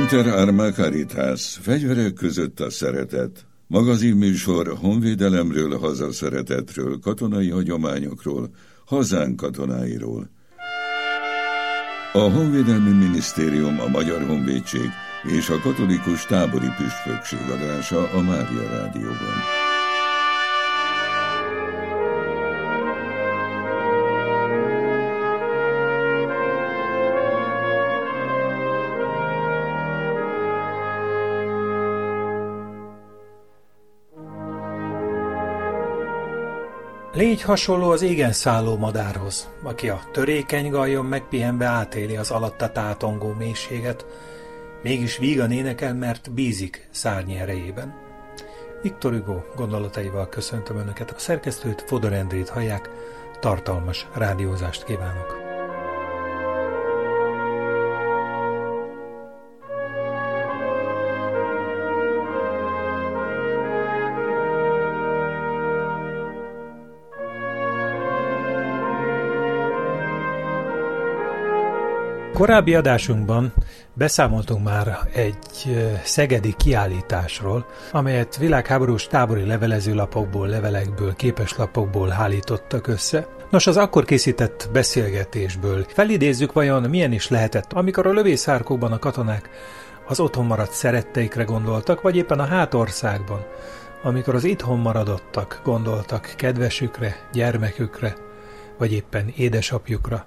Inter Arma Caritas, fegyverek között a szeretet. Magazinműsor honvédelemről, hazaszeretetről, katonai hagyományokról, hazánk katonáiról. A Honvédelmi Minisztérium, a Magyar Honvédség és a Katolikus Tábori Püspökség adása a Mária Rádióban. Légy hasonló az égen szálló madárhoz, aki a törékeny gallyon megpihenve átéli az alatta tátongó mélységet, mégis vígan énekel, mert bízik szárnyi erejében. Viktor Hugo gondolataival köszöntöm Önöket, a szerkesztőt, Fodor Endrét hallják, tartalmas rádiózást kívánok! Korábbi adásunkban beszámoltunk már egy szegedi kiállításról, amelyet világháborús tábori levelezőlapokból, levelekből, képeslapokból állítottak össze. Nos, az akkor készített beszélgetésből felidézzük, vajon milyen is lehetett, amikor a lövészárkóban a katonák az otthon maradt szeretteikre gondoltak, vagy éppen a hátországban, amikor az itthon maradottak gondoltak kedvesükre, gyermekükre, vagy éppen édesapjukra.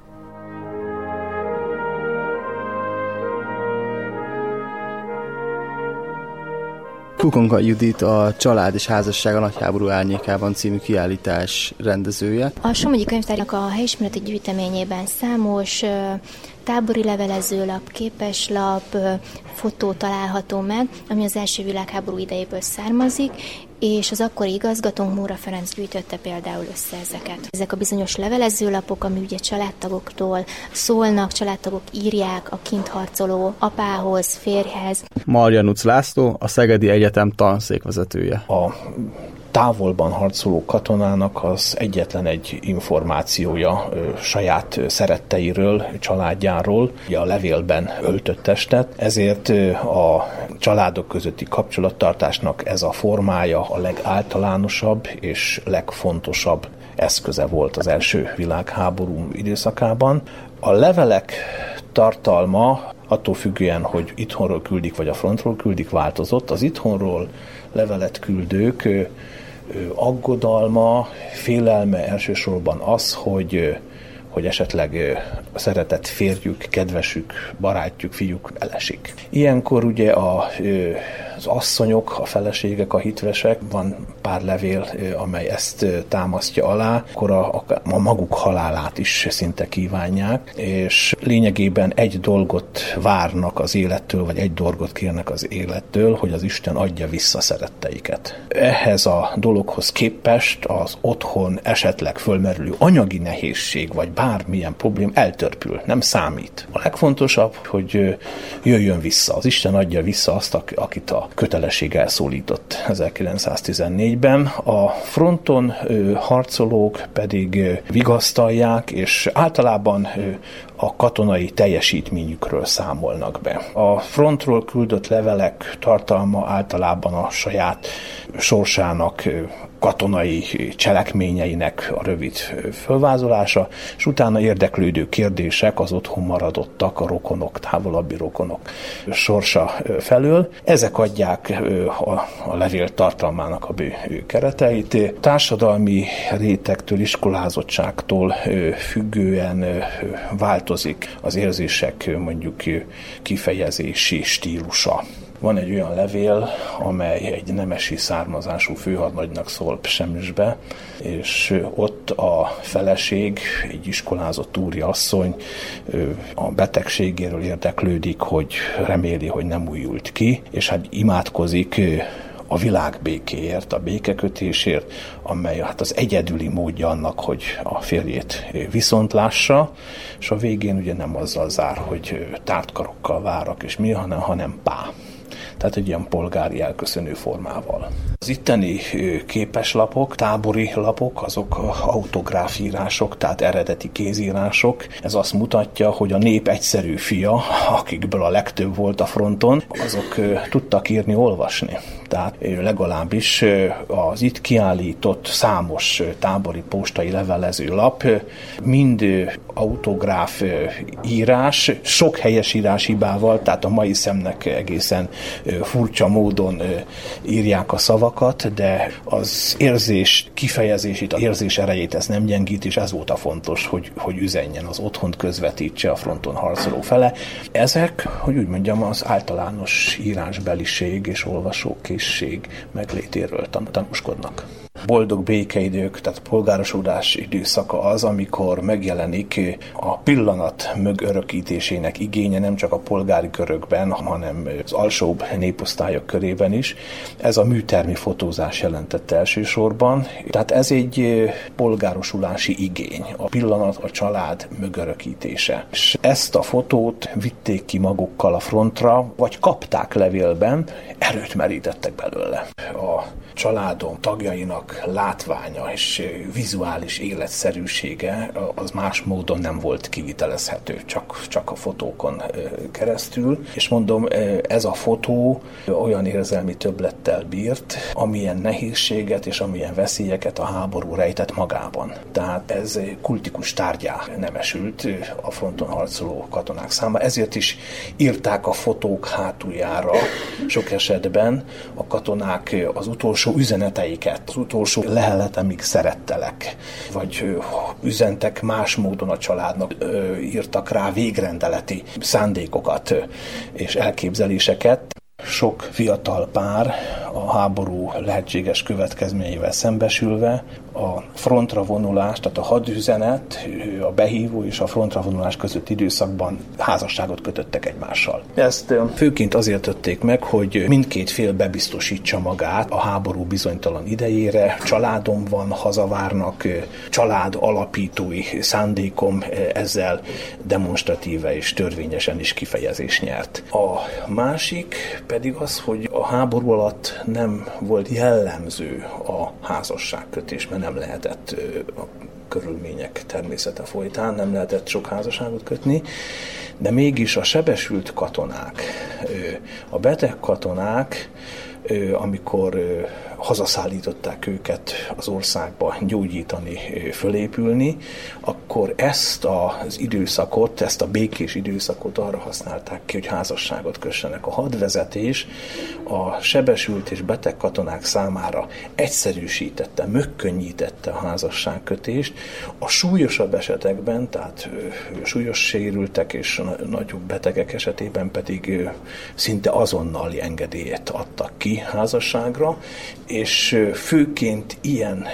Kukonka Judit, a Család és Házasság a Nagyháború árnyékában című kiállítás rendezője. A Somogyi Könyvtárnak a helyismereti gyűjteményében számos tábori levelezőlap, képeslap, fotó található meg, ami az első világháború idejéből származik, és az akkori igazgatónk Móra Ferenc gyűjtötte például össze ezeket. Ezek a bizonyos levelezőlapok, ami ugye családtagoktól szólnak, családtagok írják a kint harcoló apához, férjhez. Marjanuc László, a Szegedi Egyetem tanszékvezetője. A távolban harcoló katonának az egyetlen egy információja saját szeretteiről, családjáról, ugye a levélben öltött testet, ezért a családok közötti kapcsolattartásnak ez a formája a legáltalánosabb és legfontosabb eszköze volt az első világháború időszakában. A levelek tartalma attól függően, hogy itthonról küldik, vagy a frontról küldik, változott. Az itthonról levelet küldők aggodalma, félelme elsősorban az, hogy esetleg a szeretett férjük, kedvesük, barátjuk, fiúk elesik. Ilyenkor ugye az asszonyok, a feleségek, a hitvesek, van pár levél, amely ezt támasztja alá, akkor a maguk halálát is szinte kívánják, és lényegében egy dolgot várnak az élettől, vagy egy dolgot kérnek az élettől, hogy az Isten adja vissza szeretteiket. Ehhez a dologhoz képest az otthon esetleg fölmerülő anyagi nehézség, vagy bármilyen problém eltörpül, nem számít. A legfontosabb, hogy jöjjön vissza. Az Isten adja vissza azt, akit a kötelesség elszólított 1914-ben. A fronton harcolók pedig vigasztalják, és általában a katonai teljesítményükről számolnak be. A frontról küldött levelek tartalma általában a saját sorsának, katonai cselekményeinek a rövid fölvázolása, és utána érdeklődő kérdések az otthon maradottak, a rokonok, távolabbi rokonok sorsa felől. Ezek adják a levél tartalmának a kereteit. Társadalmi rétegtől, iskolázottságtól függően változik az érzések mondjuk kifejezési stílusa. Van egy olyan levél, amely egy nemesi származású főhadnagynak szól Przemysbe, és ott a feleség, egy iskolázott úriasszony a betegségéről érdeklődik, hogy reméli, hogy nem újult ki, és hát imádkozik a világ békéért, a békekötésért, amely hát az egyedüli módja annak, hogy a férjét viszont lássa, és a végén ugye nem azzal zár, hogy tártkarokkal várak, és mi, hanem pá. tehát egy ilyen polgári elköszönő formával. Az itteni képeslapok, tábori lapok, azok autográfírások, tehát eredeti kézírások. Ez azt mutatja, hogy a nép egyszerű fia, akikből a legtöbb volt a fronton, azok tudtak írni, olvasni. Tehát legalábbis az itt kiállított számos tábori postai levelező lap mind autográf írás, sok helyesírás hibával, tehát a mai szemnek egészen furcsa módon írják a szavakat, de az érzés kifejezését, az érzés erejét ez nem gyengít, és ez volt a fontos, hogy üzenjen, az otthont közvetítse a fronton harcoló fele. Ezek, hogy úgy mondjam, az általános írásbeliség és olvasókészség meglétéről tanúskodnak. Boldog békeidők, tehát polgárosodás időszaka az, amikor megjelenik a pillanat mögörökítésének igénye nem csak a polgári körökben, hanem az alsóbb néposztályok körében is. Ez a műtermi fotózás jelentette elsősorban. Tehát ez egy polgárosulási igény, a pillanat, a család mögörökítése. És ezt a fotót vitték ki magukkal a frontra, vagy kapták levélben, erőt merítettek belőle. A családom tagjainak látványa és vizuális életszerűsége az más módon nem volt kivitelezhető, csak a fotókon keresztül. És mondom, ez a fotó olyan érzelmi többlettel bírt, amilyen nehézséget és amilyen veszélyeket a háború rejtett magában. Tehát ez kultikus tárgyá nemesült a fronton harcoló katonák számára. Ezért is írták a fotók hátuljára sok esetben a katonák az utolsó üzeneteiket, az utolsó lehelet, amíg szerettelek, vagy üzentek más módon a családnak, írtak rá végrendeleti szándékokat és elképzeléseket. Sok fiatal pár a háború lehetséges következményeivel szembesülve a frontra vonulás, tehát a hadüzenet, a behívó és a frontra vonulás között időszakban házasságot kötöttek egymással. Ezt főként azért tették meg, hogy mindkét fél bebiztosítsa magát a háború bizonytalan idejére. Családom van, hazavárnak, család alapítói szándékom ezzel demonstratíve és törvényesen is kifejezés nyert. A másik pedig az, hogy a háború alatt nem volt jellemző a házasságkötés, mert nem lehetett a körülmények természete folytán, nem lehetett sok házasságot kötni, de mégis a sebesült katonák, a beteg katonák, amikor hazaszállították őket az országba gyógyítani, fölépülni, akkor ezt az időszakot, ezt a békés időszakot arra használták ki, hogy házasságot kössenek. A hadvezetés a sebesült és beteg katonák számára egyszerűsítette, megkönnyítette a házasságkötést. A súlyosabb esetekben, tehát súlyos sérültek és nagyobb betegek esetében pedig szinte azonnali engedélyt adtak ki házasságra, és főként ilyen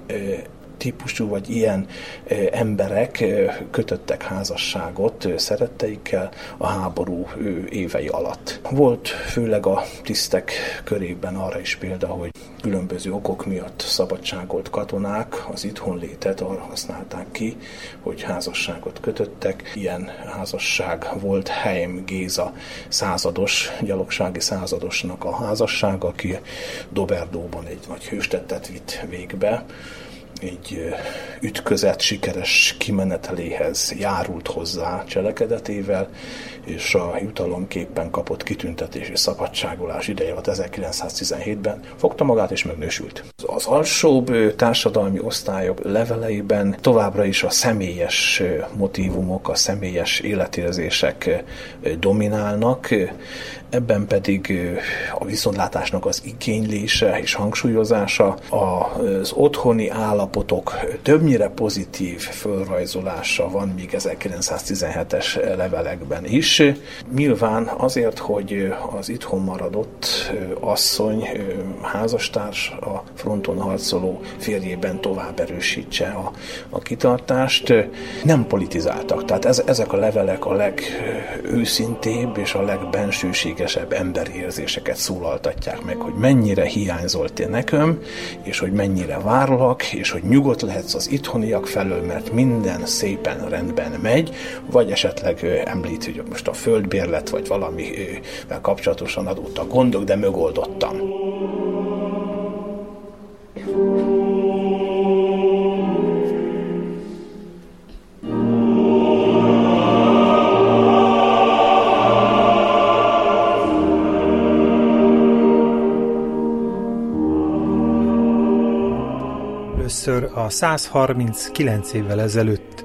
típusú vagy ilyen emberek kötöttek házasságot szeretteikkel a háború évei alatt. Volt főleg a tisztek körében arra is példa, hogy különböző okok miatt szabadságolt katonák az itthonlétet arra használták ki, hogy házasságot kötöttek. Ilyen házasság volt Heim Géza százados, gyalogsági századosnak a házassága, aki Doberdóban egy nagy hőstettet vitt végbe. Egy ütközet sikeres kimeneteléhez járult hozzá cselekedetével, és a jutalomképpen kapott kitüntetési szabadságolás ideje volt 1917-ben, fogta magát és megnősült. Az alsóbb társadalmi osztályok leveleiben továbbra is a személyes motívumok, a személyes életérzések dominálnak, ebben pedig a viszontlátásnak az igénylése és hangsúlyozása, az otthoni állapotok többnyire pozitív fölrajzolása van még 1917-es levelekben is. Nyilván azért, hogy az itthon maradott asszony, házastárs a fronton harcoló férjében tovább erősítse a kitartást, nem politizáltak. Tehát ezek a levelek a legőszintébb és a legbensőségesebb emberi érzéseket szólaltatják meg, hogy mennyire hiányzol te nekem, és hogy mennyire várlak, és hogy nyugodt lehetsz az itthoniak felől, mert minden szépen rendben megy, vagy esetleg említ, hogy most a földbérlet, vagy valamivel kapcsolatosan adottak gondok, de megoldottam. Először a 139 évvel ezelőtt,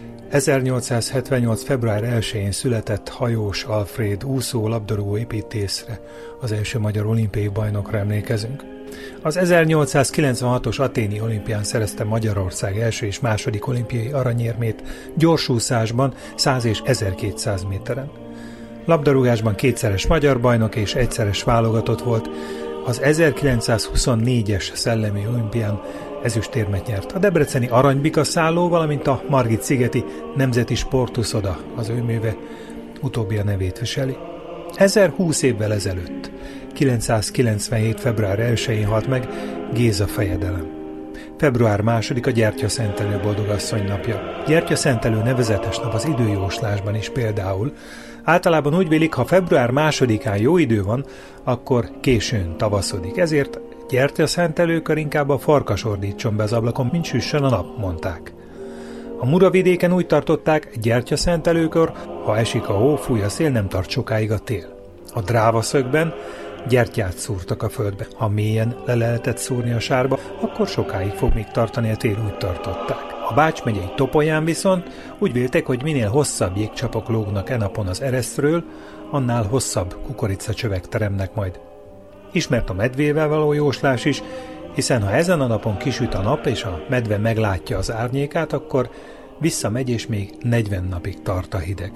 1878. február 1-én született Hajós Alfréd úszó labdarúgó építészre, az első magyar olimpiai bajnokra emlékezünk. Az 1896-os athéni olimpián szerezte Magyarország első és második olimpiai aranyérmét gyorsúszásban 100 és 1200 méteren. Labdarúgásban kétszeres magyar bajnok és egyszeres válogatott volt, az 1924-es szellemi olimpián ezüstérmet nyert. A debreceni Aranybika-szálló, valamint a Margit-szigeti Nemzeti Sportuszoda az ő műve, utóbbi a nevét viseli. 1020 évvel ezelőtt, 997. február 1-én halt meg Géza fejedelem. Február 2. a Gyertyaszentelő boldogasszony napja. Gyertyaszentelő nevezetes nap az időjóslásban is például. Általában úgy vélik, ha február 2-án jó idő van, akkor későn tavaszodik. Ezért gyertyaszentelőkor inkább a farkas ordítson be az ablakon, mint süssön a nap, mondták. A Muravidéken úgy tartották, gyertyaszentelőkor, ha esik a hó, fúj a szél, nem tart sokáig a tél. A Drávaszögben gyertyát szúrtak a földbe. Ha mélyen le lehetett szúrni a sárba, akkor sokáig fog még tartani a tél, úgy tartották. A Bács megyei Topolyán viszont úgy vélték, hogy minél hosszabb jégcsapok lógnak e napon az eresztről, annál hosszabb kukoricacsövek teremnek majd. Ismert a medvével való jóslás is, hiszen ha ezen a napon kisüt a nap és a medve meglátja az árnyékát, akkor visszamegy és még 40 napig tart a hideg.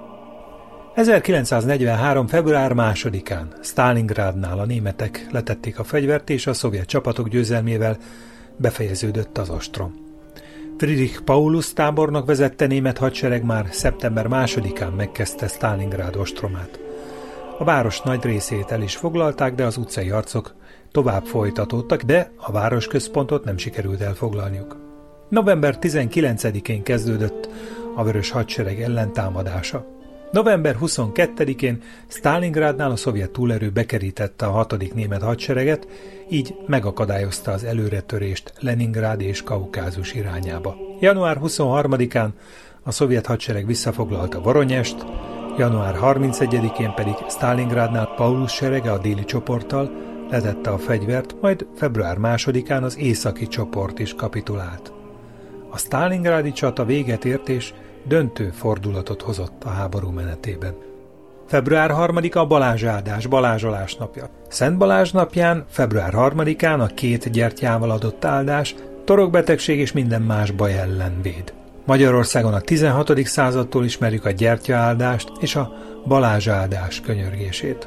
1943. február 2-án Sztálingrádnál a németek letették a fegyvert, és a szovjet csapatok győzelmével befejeződött az ostrom. Friedrich Paulus tábornok vezette német hadsereg már szeptember 2-án megkezdte Sztálingrád ostromát. A város nagy részét el is foglalták, de az utcai harcok tovább folytatódtak, de a városközpontot nem sikerült elfoglalniuk. November 19-én kezdődött a Vörös Hadsereg ellentámadása. November 22-én Sztálingrádnál a szovjet túlerő bekerítette a 6. német hadsereget, így megakadályozta az előretörést Leningrád és Kaukázus irányába. Január 23-án a szovjet hadsereg visszafoglalta Voronyest, január 31-én pedig Sztálingrádnál Paulus serege a déli csoporttal letette a fegyvert, majd február 2-án az északi csoport is kapitulált. A sztálingrádi csata véget ért és döntő fordulatot hozott a háború menetében. Február 3-a a Balázs-áldás, Balázsolás napja. Szent Balázs napján, február 3-án a 2 gyertyával adott áldás torokbetegség és minden más baj ellen véd. Magyarországon a 16. századtól ismerjük a gyertyaáldást és a Balázs-áldás könyörgését.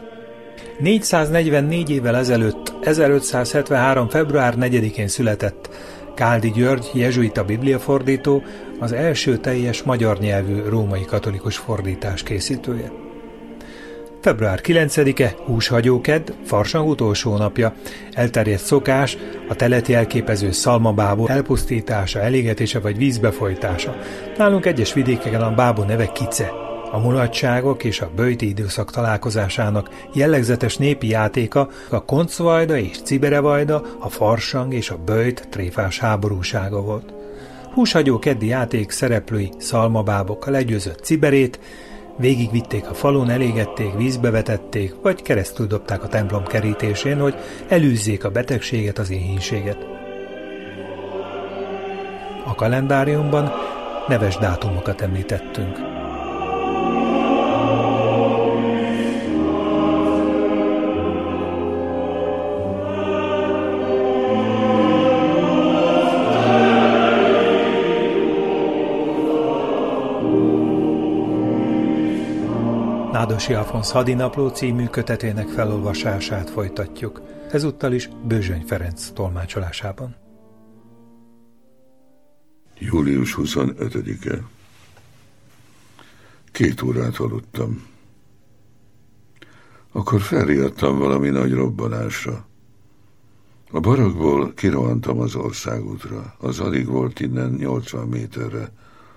444 évvel ezelőtt, 1573. február 4-én született Káldi György, jezsuita bibliafordító, az első teljes magyar nyelvű római katolikus fordítás készítője. Február 9-e húshagyókedd, farsang utolsó napja, elterjedt szokás, a telet jelképező szalmabábú elpusztítása, elégetése vagy vízbefolytása. Nálunk egyes vidékeken a bábú neve kice. A mulatságok és a böjti időszak találkozásának jellegzetes népi játéka a koncvajda és ciberevajda, a farsang és a böjt tréfás háborúsága volt. Húshagyó keddi játék szereplői szalmabábok a legyőzött ciberét, végigvitték a falun, elégették, vízbe vetették, vagy keresztül dobták a templom kerítésén, hogy elűzzék a betegséget, az éhínséget. A kalendáriumban neves dátumokat említettünk. Nádosi Alfonsz hadinapló című kötetének felolvasását folytatjuk, ezúttal is Bőzsöny Ferenc tolmácsolásában. Július 25-e. 2 órát aludtam. Akkor felriadtam valami nagy robbanásra. A barakból kirohantam az országútra, az alig volt innen 80 méterre.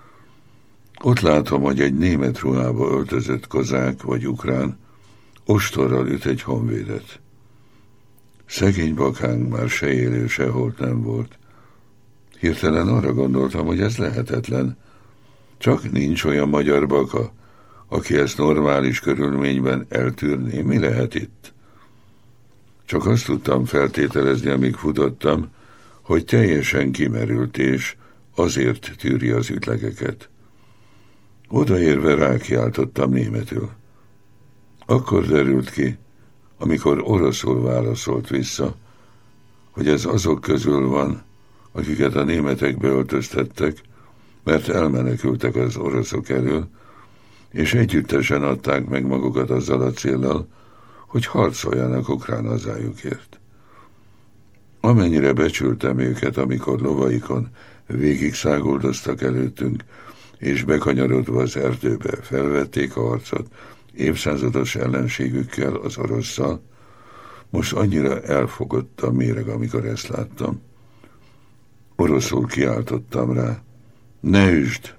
Ott látom, hogy egy német ruhába öltözött kozák vagy ukrán ostorral üt egy honvédet. Szegény bakánk már se élő, se holt nem volt. Hirtelen arra gondoltam, hogy ez lehetetlen. Csak nincs olyan magyar baka, aki ezt normális körülményben eltűrné. Mi lehet itt? Csak azt tudtam feltételezni, amíg futottam, hogy teljesen kimerült, és azért tűri az ütlegeket. Odaérve rákiáltottam németül. Akkor derült ki, amikor oroszul válaszolt vissza, hogy ez azok közül van, akiket a németek beöltöztettek, mert elmenekültek az oroszok elől, és együttesen adták meg magukat azzal a céllal, hogy harcoljanak ukrán hazájukért. Amennyire becsültem őket, amikor lovaikon végig száguldoztak előttünk, és bekanyarodva az erdőbe felvették a harcot évszázados ellenségükkel, az orosszal, most annyira elfogott a méreg, amikor ezt láttam. Oroszul kiáltottam rá, ne üsd!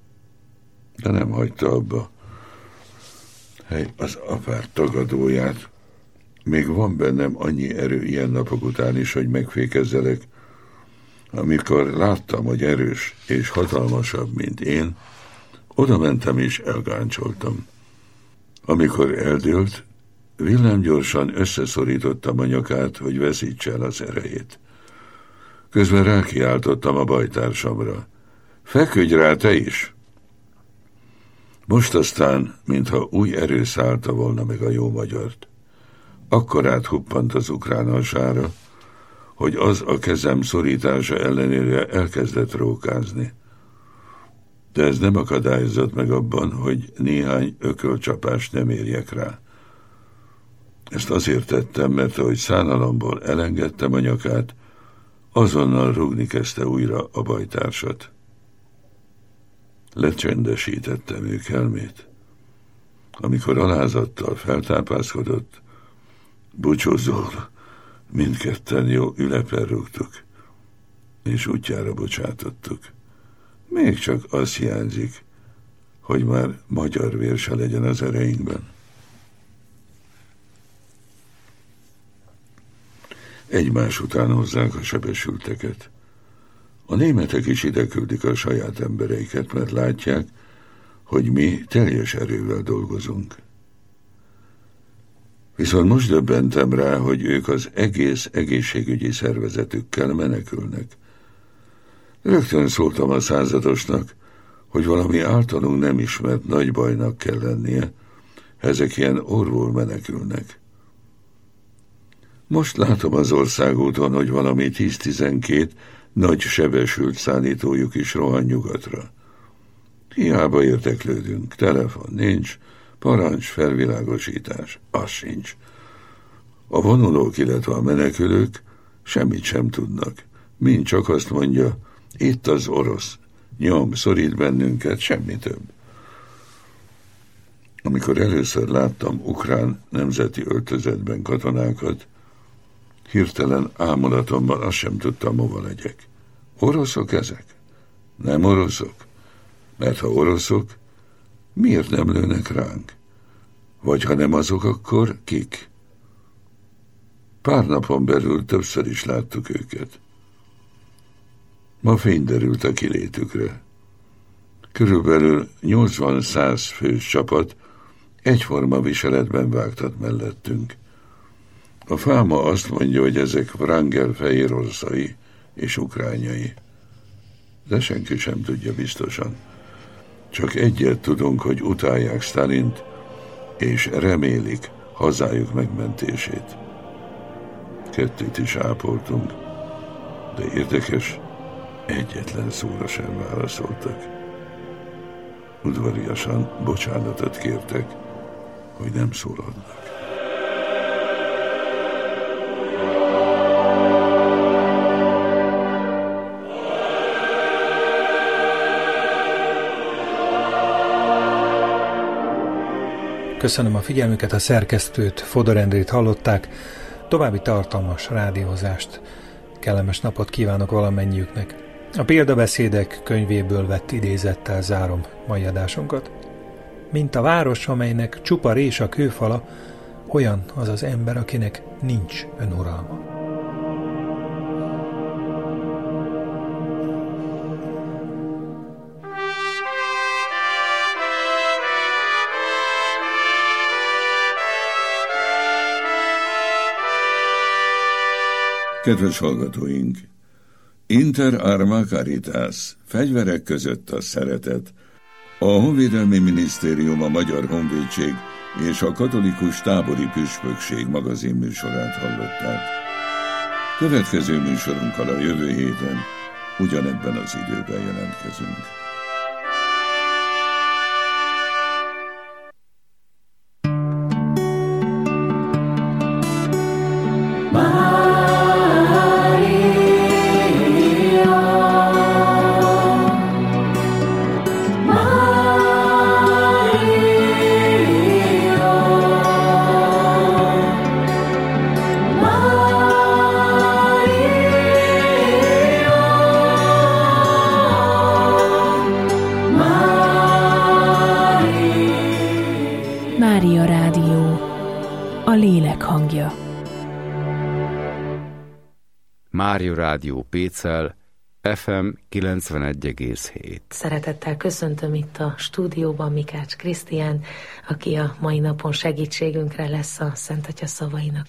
De nem hagyta abba. Hely, az apár tagadóját. Még van bennem annyi erő ilyen napok után is, hogy megfékezzelek. Amikor láttam, hogy erős és hatalmasabb, mint én, oda mentem és elgáncsoltam. Amikor eldőlt, villámgyorsan összeszorítottam a nyakát, hogy veszítse el az erejét. Közben rákiáltottam a bajtársamra. Feküdj rá te is! Most aztán, mintha új erő szállta volna meg a jó magyart. Akkorát huppant az ukrán hasára, hogy az a kezem szorítása ellenére elkezdett rókázni. De ez nem akadályozott meg abban, hogy néhány ökölcsapást nem érjek rá. Ezt azért tettem, mert ahogy szánalomból elengedtem a nyakát, azonnal rúgni kezdte újra a bajtársat. Lecsendesítettem ő kelmét. Amikor alázattal feltápászkodott, búcsúzol, mindketten jó ülepen rúgtuk, és útjára bocsátottuk. Még csak az hiányzik, hogy már magyar vér se legyen az ereinkben. Egymás után hozzák a sebesülteket. A németek is ide küldik a saját embereiket, mert látják, hogy mi teljes erővel dolgozunk. Viszont most döbbentem rá, hogy ők az egész egészségügyi szervezetükkel menekülnek. Rögtön szóltam a századosnak, hogy valami általunk nem ismert nagy bajnak kell lennie, ezek ilyen orvul menekülnek. Most látom az országúton, hogy valami 10-12 nagy sebesült szállítójuk is rohan nyugatra. Hiába érdeklődünk, telefon nincs, parancs, felvilágosítás, az sincs. A vonulók, illetve a menekülők semmit sem tudnak. Mind csak azt mondja, itt az orosz, nyom, szorít bennünket, semmi több. Amikor először láttam ukrán nemzeti öltözetben katonákat, hirtelen ámulatomban azt sem tudtam, hova legyek. Oroszok ezek? Nem oroszok? Mert ha oroszok, miért nem lőnek ránk? Vagy ha nem azok, akkor kik? Pár napon belül többször is láttuk őket. Ma fény derült a kilétükre. Körülbelül 80-100 fős csapat egyforma viseletben vágtat mellettünk. A fáma azt mondja, hogy ezek Wrangel fehéroroszai és ukrányai. De senki sem tudja biztosan. Csak egyet tudunk, hogy utálják Sztálint, és remélik hazájuk megmentését. Kettőt is ápoltunk, de érdekes, egyetlen szóra sem válaszoltak. Udvariasan bocsánatot kértek, hogy nem szólalnak. Köszönöm a figyelmüket, a szerkesztőt, Fodor Endrét hallották. További tartalmas rádiózást, kellemes napot kívánok valamennyiüknek. A Példabeszédek könyvéből vett idézettel zárom mai adásunkat. Mint a város, amelynek csupa rés a kőfala, olyan az az ember, akinek nincs önuralma. Kedves hallgatóink! Inter arma caritas, fegyverek között a szeretet. A Honvédelmi Minisztérium, a Magyar Honvédség és a Katolikus Tábori Püspökség magazinműsorát hallották. Következő műsorunkkal a jövő héten ugyanebben az időben jelentkezünk. Mária Rádió, a lélek hangja. Mária Rádió Pécel, FM 91,7. Szeretettel köszöntöm itt a stúdióban Mikács Krisztiánt, aki a mai napon segítségünkre lesz a Szent Atya szavainak